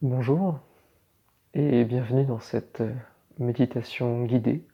Bonjour et bienvenue dans cette méditation guidée.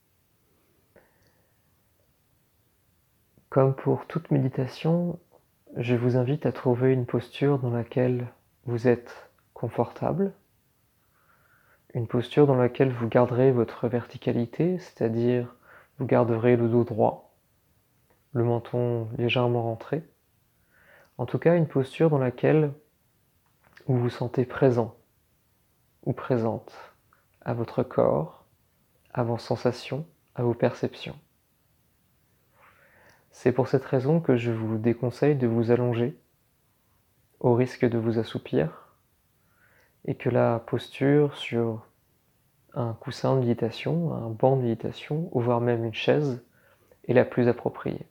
Comme pour toute méditation, je vous invite à trouver une posture dans laquelle vous êtes confortable, une posture dans laquelle vous garderez votre verticalité, c'est-à-dire vous garderez le dos droit, le menton légèrement rentré. En tout cas, une posture dans laquelle vous vous sentez présent ou présente à votre corps, à vos sensations, à vos perceptions. C'est pour cette raison que je vous déconseille de vous allonger, au risque de vous assoupir, et que la posture sur un coussin de méditation, un banc de méditation, ou voire même une chaise, est la plus appropriée.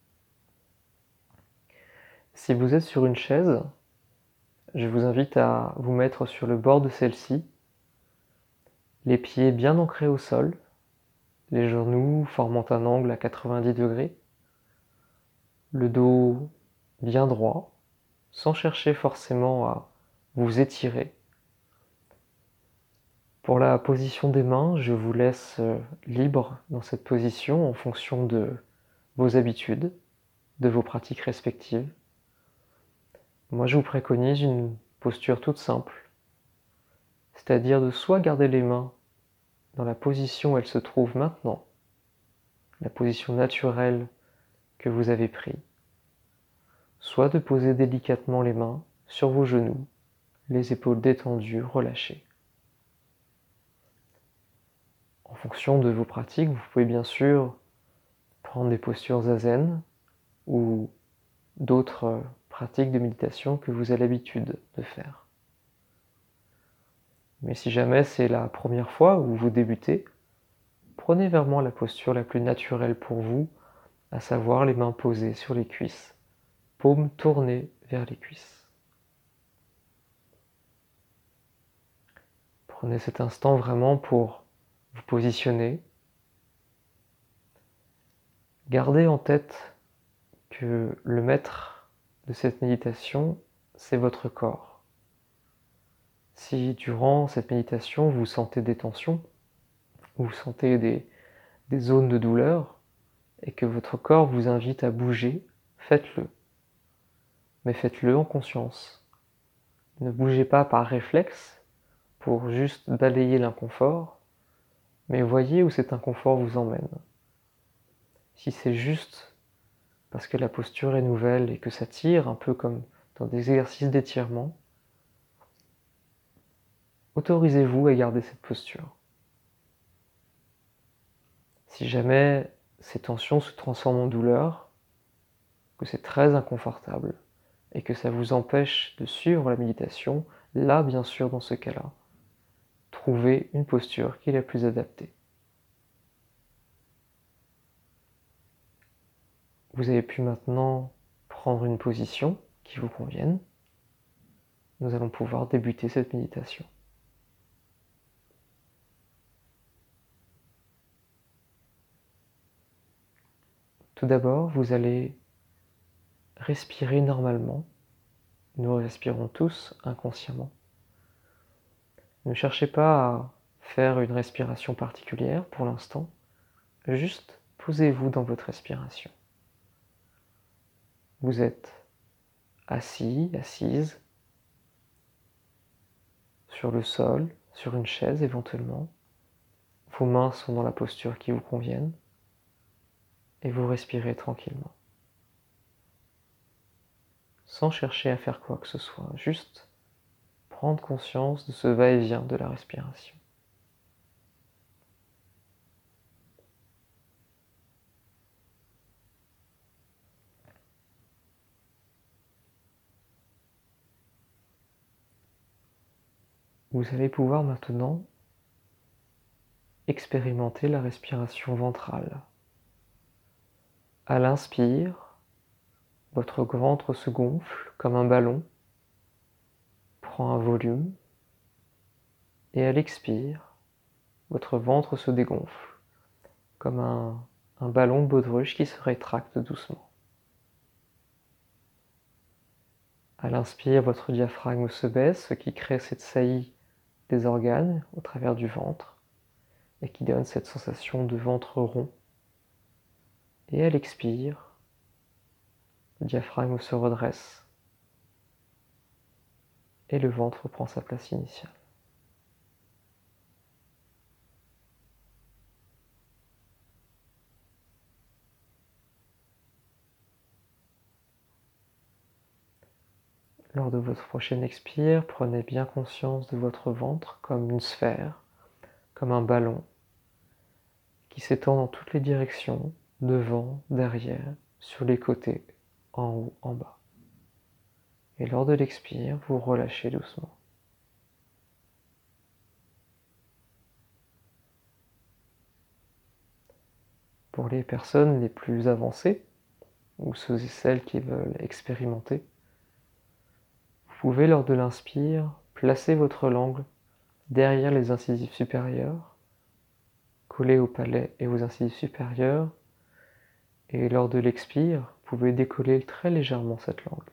Si vous êtes sur une chaise, je vous invite à vous mettre sur le bord de celle-ci, les pieds bien ancrés au sol, les genoux formant un angle à 90 degrés, le dos bien droit, sans chercher forcément à vous étirer. Pour la position des mains, je vous laisse libre dans cette position en fonction de vos habitudes, de vos pratiques respectives. Moi, je vous préconise une posture toute simple, c'est-à-dire de soit garder les mains dans la position où elles se trouvent maintenant, la position naturelle que vous avez prise, soit de poser délicatement les mains sur vos genoux, les épaules détendues, relâchées. En fonction de vos pratiques, vous pouvez bien sûr prendre des postures zazen ou d'autres pratiques de méditation que vous avez l'habitude de faire. Mais si jamais c'est la première fois où vous débutez, prenez vraiment la posture la plus naturelle pour vous, à savoir les mains posées sur les cuisses, paumes tournées vers les cuisses. Prenez cet instant vraiment pour vous positionner. Gardez en tête que le maître de cette méditation, c'est votre corps. Si durant cette méditation vous sentez des tensions, vous sentez des zones de douleur, et que votre corps vous invite à bouger, faites-le. Mais faites-le en conscience. Ne bougez pas par réflexe pour juste balayer l'inconfort, mais voyez où cet inconfort vous emmène. Si c'est juste parce que la posture est nouvelle et que ça tire, un peu comme dans des exercices d'étirement, autorisez-vous à garder cette posture. Si jamais ces tensions se transforment en douleur, que c'est très inconfortable et que ça vous empêche de suivre la méditation, là, bien sûr, dans ce cas-là, trouvez une posture qui est la plus adaptée. Vous avez pu maintenant prendre une position qui vous convienne. Nous allons pouvoir débuter cette méditation. Tout d'abord, vous allez respirer normalement. Nous respirons tous inconsciemment. Ne cherchez pas à faire une respiration particulière pour l'instant. Juste posez-vous dans votre respiration. Vous êtes assis, assise, sur le sol, sur une chaise éventuellement. Vos mains sont dans la posture qui vous convienne et vous respirez tranquillement. Sans chercher à faire quoi que ce soit, juste prendre conscience de ce va-et-vient de la respiration. Vous allez pouvoir maintenant expérimenter la respiration ventrale. À l'inspire, votre ventre se gonfle comme un ballon, prend un volume, et à l'expire, votre ventre se dégonfle comme un ballon de baudruche qui se rétracte doucement. À l'inspire, votre diaphragme se baisse, ce qui crée cette saillie des organes au travers du ventre et qui donne cette sensation de ventre rond. Et à l'expire, le diaphragme se redresse et le ventre prend sa place initiale. Lors de votre prochaine expire, prenez bien conscience de votre ventre comme une sphère, comme un ballon, qui s'étend dans toutes les directions, devant, derrière, sur les côtés, en haut, en bas. Et lors de l'expire, vous relâchez doucement. Pour les personnes les plus avancées, ou ceux et celles qui veulent expérimenter, vous pouvez lors de l'inspire, placer votre langue derrière les incisives supérieures, coller au palais et aux incisives supérieures, et lors de l'expire, vous pouvez décoller très légèrement cette langue.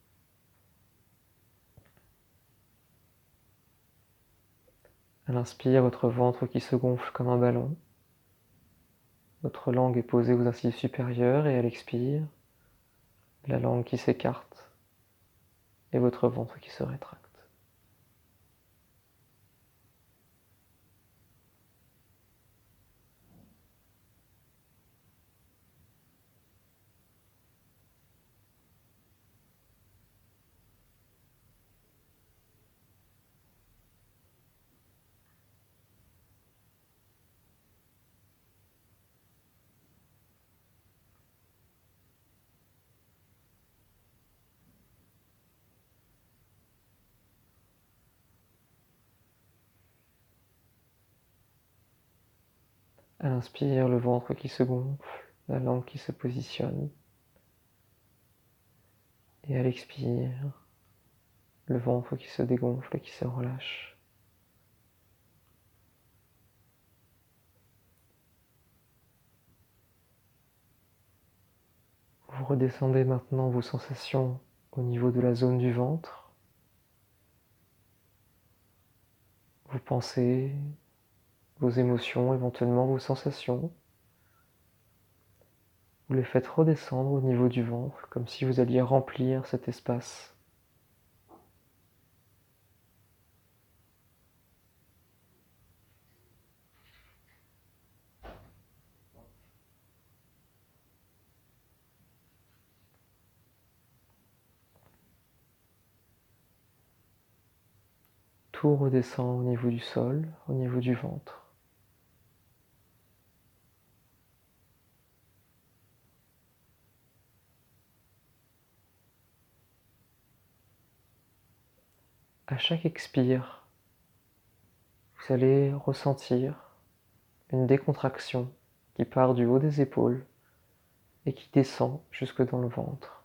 À l'inspire, votre ventre qui se gonfle comme un ballon, votre langue est posée aux incisives supérieures, et à l'expire, la langue qui s'écarte et votre ventre qui se rétracte. À l'inspire, le ventre qui se gonfle, la langue qui se positionne. Et à l'expire, le ventre qui se dégonfle et qui se relâche. Vous redescendez maintenant vos sensations au niveau de la zone du ventre. Vos pensées, vos émotions, éventuellement vos sensations. Vous les faites redescendre au niveau du ventre, comme si vous alliez remplir cet espace. Tout redescend au niveau du sol, au niveau du ventre. À chaque expire, vous allez ressentir une décontraction qui part du haut des épaules et qui descend jusque dans le ventre.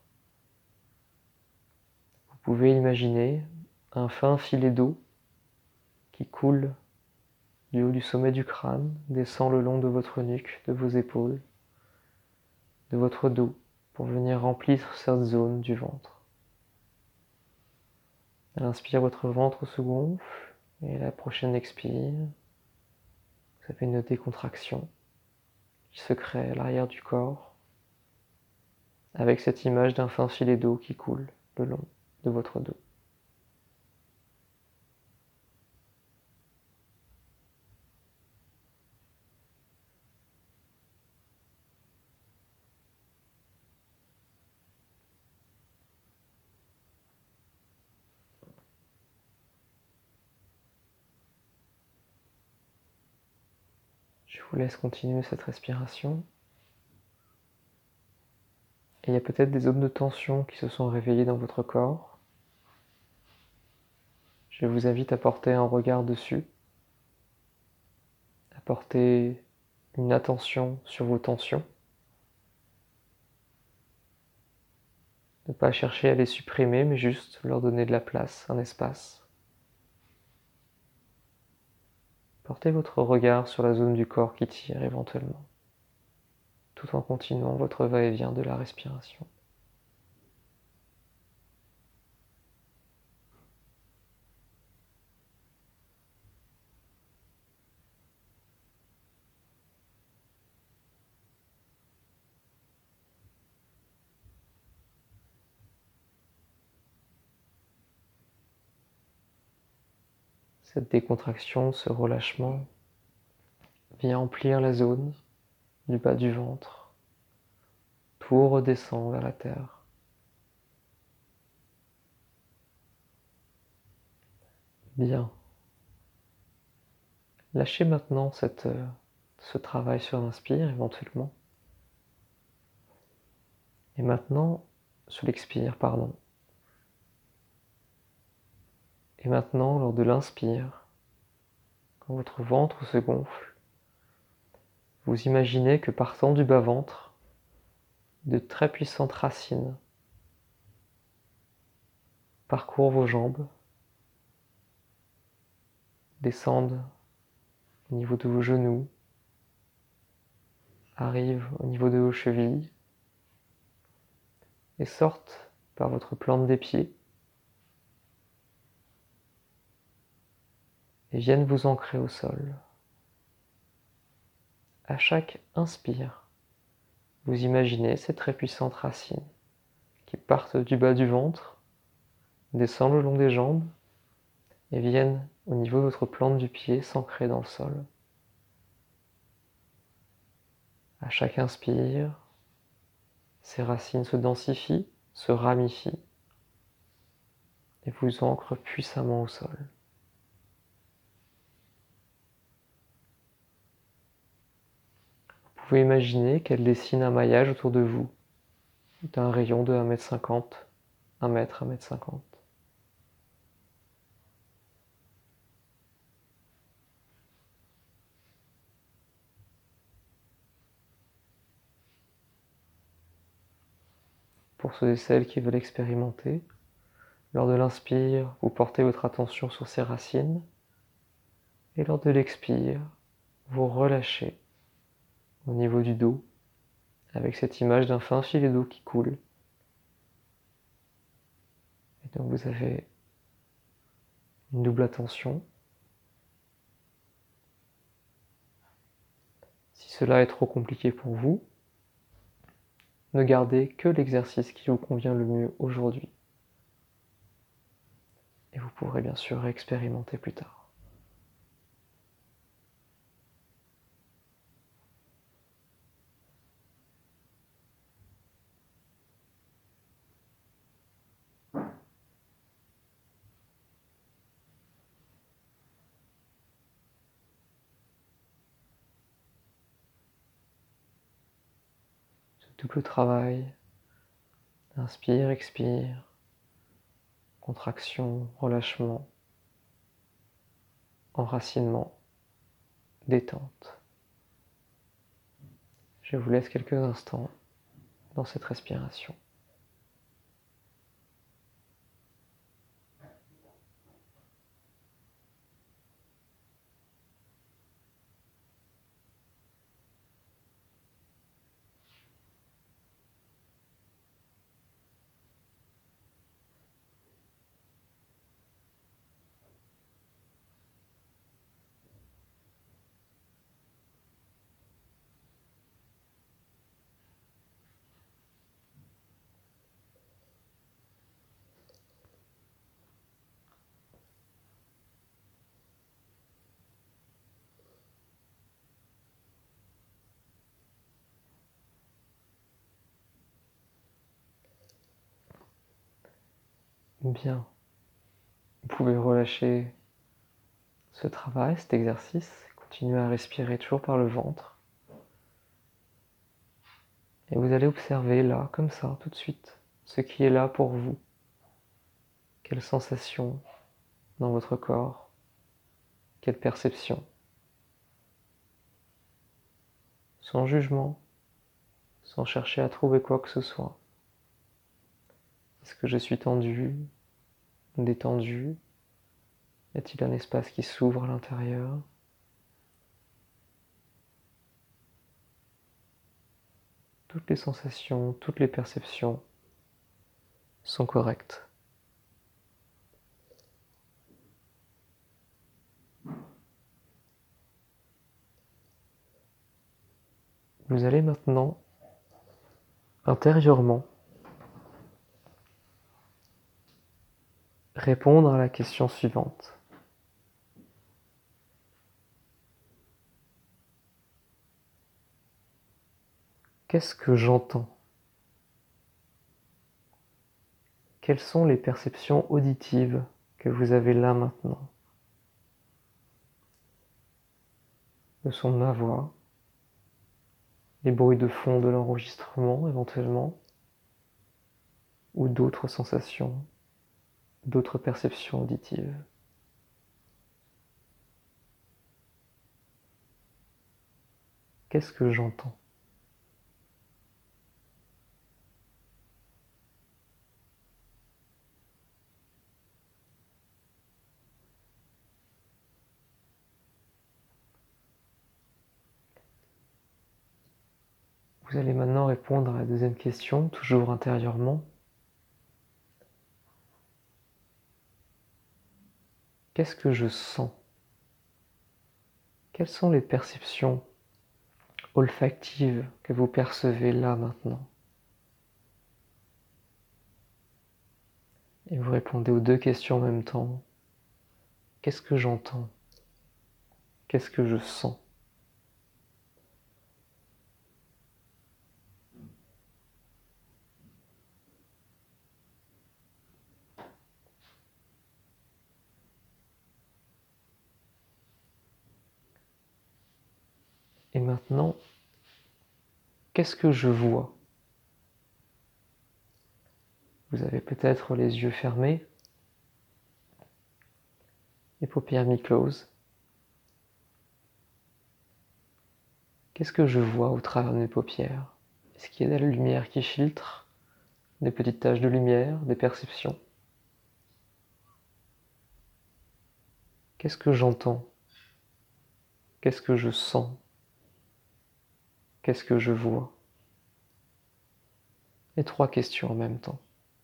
Vous pouvez imaginer un fin filet d'eau qui coule du haut du sommet du crâne, descend le long de votre nuque, de vos épaules, de votre dos, pour venir remplir cette zone du ventre. À l'inspire, votre ventre se gonfle, et à la prochaine expire, vous avez une décontraction qui se crée à l'arrière du corps, avec cette image d'un fin filet d'eau qui coule le long de votre dos. Je vous laisse continuer cette respiration. Et il y a peut-être des zones de tension qui se sont réveillées dans votre corps. Je vous invite à porter un regard dessus, à porter une attention sur vos tensions. Ne pas chercher à les supprimer, mais juste leur donner de la place, un espace. Portez votre regard sur la zone du corps qui tire éventuellement, tout en continuant votre va-et-vient de la respiration. Cette décontraction, ce relâchement vient emplir la zone du bas du ventre. Tout redescend vers la terre. Bien. Lâchez maintenant ce travail sur l'inspire éventuellement. Et maintenant, sur l'expire, pardon. Et maintenant, lors de l'inspire, quand votre ventre se gonfle, vous imaginez que partant du bas-ventre, de très puissantes racines parcourent vos jambes, descendent au niveau de vos genoux, arrivent au niveau de vos chevilles et sortent par votre plante des pieds et viennent vous ancrer au sol. À chaque inspire, vous imaginez ces très puissantes racines qui partent du bas du ventre, descendent le long des jambes et viennent au niveau de votre plante du pied s'ancrer dans le sol. À chaque inspire, ces racines se densifient, se ramifient et vous ancrent puissamment au sol. Vous pouvez imaginer qu'elles dessinent un maillage autour de vous, d'un rayon de 1,50 m, 1 mètre, 1,50 m. Pour ceux et celles qui veulent expérimenter, lors de l'inspire, vous portez votre attention sur ces racines, et lors de l'expire, vous relâchez au niveau du dos, avec cette image d'un fin filet d'eau qui coule. Et donc vous avez une double attention. Si cela est trop compliqué pour vous, ne gardez que l'exercice qui vous convient le mieux aujourd'hui. Et vous pourrez bien sûr expérimenter plus tard. Ce double travail, inspire, expire, contraction, relâchement, enracinement, détente. Je vous laisse quelques instants dans cette respiration. Bien. Vous pouvez relâcher ce travail, cet exercice, continuez à respirer toujours par le ventre. Et vous allez observer là, comme ça, tout de suite, ce qui est là pour vous. Quelles sensations dans votre corps, quelle perception. Sans jugement, sans chercher à trouver quoi que ce soit. Est-ce que je suis tendu, détendu? Y a-t-il un espace qui s'ouvre à l'intérieur? Toutes les sensations, toutes les perceptions sont correctes. Vous allez maintenant, intérieurement, répondre à la question suivante. Qu'est-ce que j'entends? Quelles sont les perceptions auditives que vous avez là maintenant? Le son de ma voix, les bruits de fond de l'enregistrement éventuellement, ou d'autres sensations, d'autres perceptions auditives. Qu'est-ce que j'entends? Vous allez maintenant répondre à la deuxième question, toujours intérieurement. Qu'est-ce que je sens? Quelles sont les perceptions olfactives que vous percevez là maintenant? Et vous répondez aux deux questions en même temps. Qu'est-ce que j'entends? Qu'est-ce que je sens? Et maintenant, qu'est-ce que je vois? Vous avez peut-être les yeux fermés, les paupières mi-closes. Qu'est-ce que je vois au travers de mes paupières? Est-ce qu'il y a de la lumière qui filtre? Des petites taches de lumière, des perceptions? Qu'est-ce que j'entends? Qu'est-ce que je sens? Qu'est-ce que je vois? Les trois questions en même temps.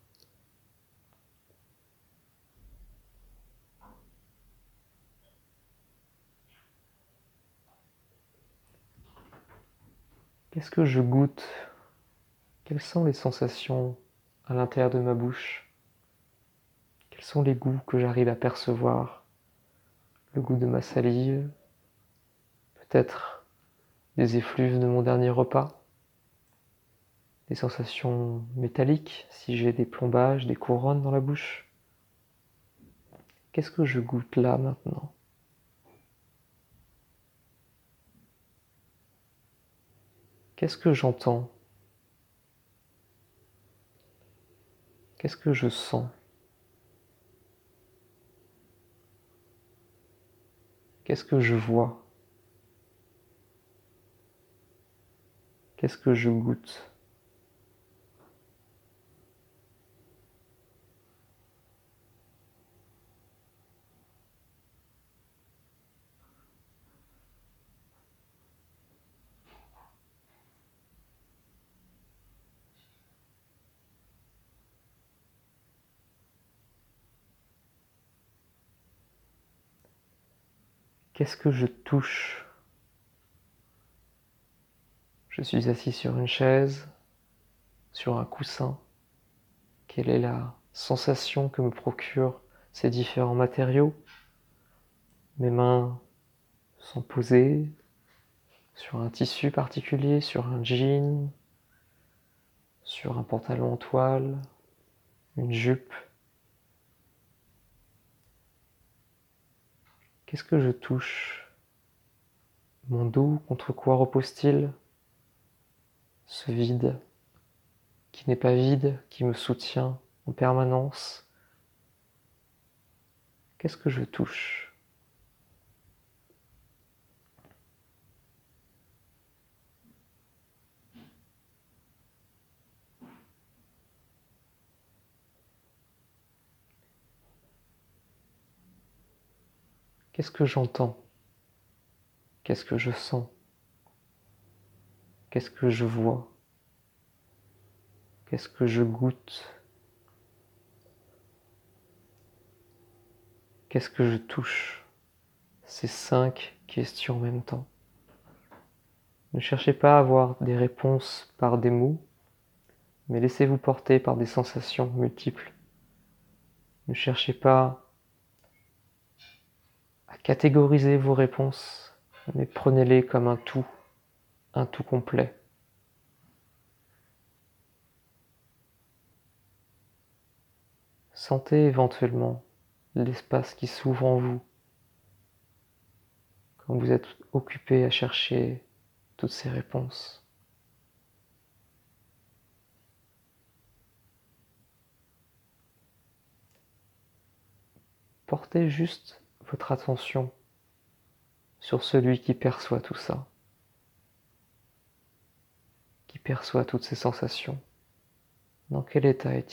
Qu'est-ce que je goûte? Quelles sont les sensations à l'intérieur de ma bouche? Quels sont les goûts que j'arrive à percevoir? Le goût de ma salive, peut-être des effluves de mon dernier repas, des sensations métalliques si j'ai des plombages, des couronnes dans la bouche. Qu'est-ce que je goûte là maintenant? Qu'est-ce que j'entends? Qu'est-ce que je sens? Qu'est-ce que je vois? Qu'est-ce que je goûte? Qu'est-ce que je touche? Je suis assis sur une chaise, sur un coussin. Quelle est la sensation que me procurent ces différents matériaux? Mes mains sont posées sur un tissu particulier, sur un jean, sur un pantalon en toile, une jupe. Qu'est-ce que je touche? Mon dos, contre quoi repose-t-il? Ce vide, qui n'est pas vide, qui me soutient en permanence. Qu'est-ce que je touche? Qu'est-ce que j'entends? Qu'est-ce que je sens? Qu'est-ce que je vois? Qu'est-ce que je goûte? Qu'est-ce que je touche? Ces 5 questions en même temps. Ne cherchez pas à avoir des réponses par des mots, mais laissez-vous porter par des sensations multiples. Ne cherchez pas à catégoriser vos réponses, mais prenez-les comme un tout complet. Sentez éventuellement l'espace qui s'ouvre en vous quand vous êtes occupé à chercher toutes ces réponses. Portez juste votre attention sur celui qui perçoit tout ça, qui perçoit toutes ces sensations. Dans quel état est-il ?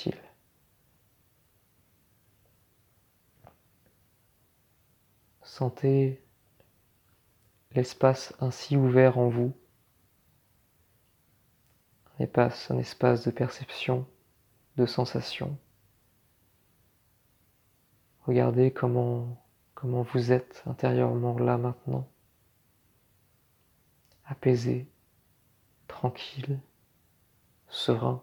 Sentez l'espace ainsi ouvert en vous, un espace de perception, de sensation. Regardez comment vous êtes intérieurement là maintenant, apaisé, tranquille, serein.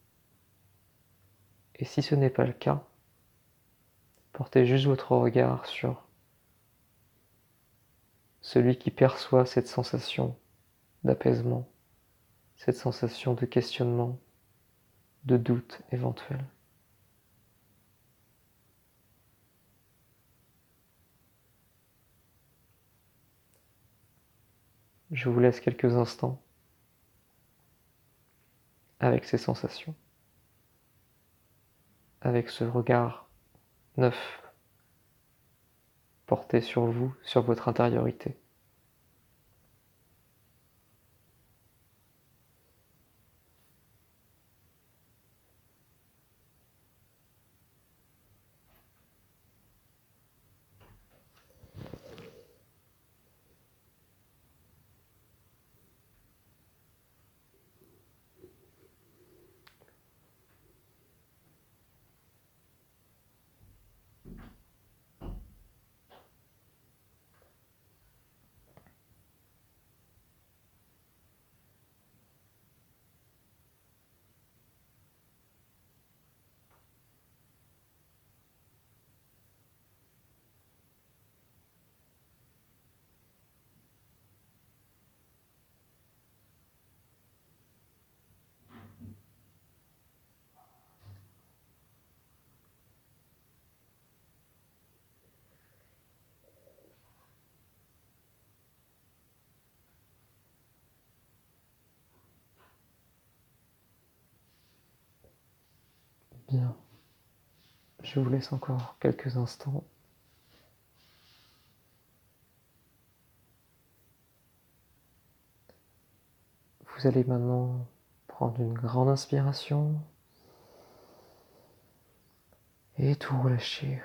Et si ce n'est pas le cas, portez juste votre regard sur celui qui perçoit cette sensation d'apaisement, cette sensation de questionnement, de doute éventuel. Je vous laisse quelques instants avec ces sensations, avec ce regard neuf porté sur vous, sur votre intériorité. Bien, je vous laisse encore quelques instants. Vous allez maintenant prendre une grande inspiration et tout relâcher.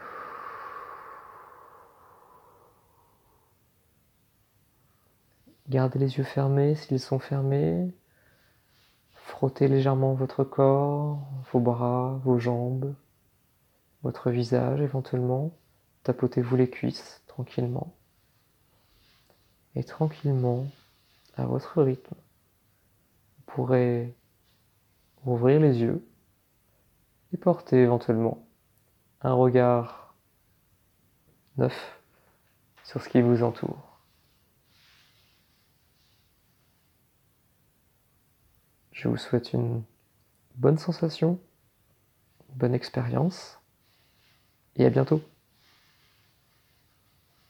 Gardez les yeux fermés s'ils sont fermés. Frottez légèrement votre corps, vos bras, vos jambes, votre visage éventuellement. Tapotez-vous les cuisses tranquillement. Et tranquillement, à votre rythme, vous pourrez ouvrir les yeux et porter éventuellement un regard neuf sur ce qui vous entoure. Je vous souhaite une bonne sensation, une bonne expérience et à bientôt.